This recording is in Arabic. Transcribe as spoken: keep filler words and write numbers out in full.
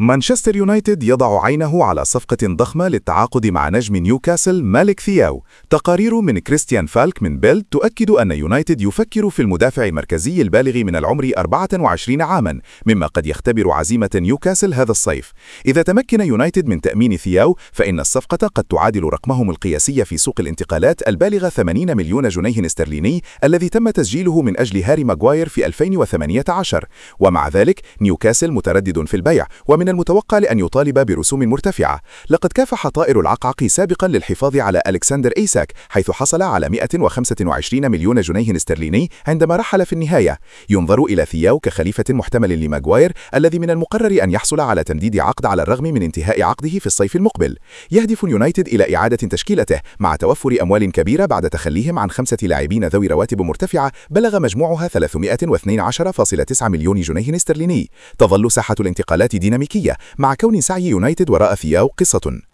مانشستر يونايتد يضع عينه على صفقة ضخمة للتعاقد مع نجم نيوكاسل مالك ثياو. تقارير من كريستيان فالك من بيلد تؤكد أن يونايتد يفكر في المدافع المركزي البالغ من العمر أربعة وعشرين عاما، مما قد يختبر عزيمة نيوكاسل هذا الصيف. إذا تمكن يونايتد من تأمين ثياو، فإن الصفقة قد تعادل رقمهم القياسي في سوق الانتقالات البالغ ثمانين مليون جنيه استرليني الذي تم تسجيله من أجل هاري ماغواير في ألفين وثمانية عشر. ومع ذلك نيوكاسل متردد في البيع، ومن المتوقع لأن يطالب برسوم مرتفعة. لقد كافح طائر العقعق سابقا للحفاظ على ألكسندر إيساك، حيث حصل على مئة وخمسة وعشرين مليون جنيه استرليني عندما رحل في النهاية. ينظر إلى ثياو كخليفة محتمل لماغواير، الذي من المقرر أن يحصل على تمديد عقد على الرغم من انتهاء عقده في الصيف المقبل. يهدف يونايتد إلى إعادة تشكيلته مع توفر أموال كبيرة بعد تخليهم عن خمسة لاعبين ذوي رواتب مرتفعة بلغ مجموعها ثلاثمئة واثنين عشر فاصلة تسعة مليون جنيه استرليني. تظل ساحة الانتقالات ديناميكية، مع كون سعي يونايتد وراء ثياو قصة.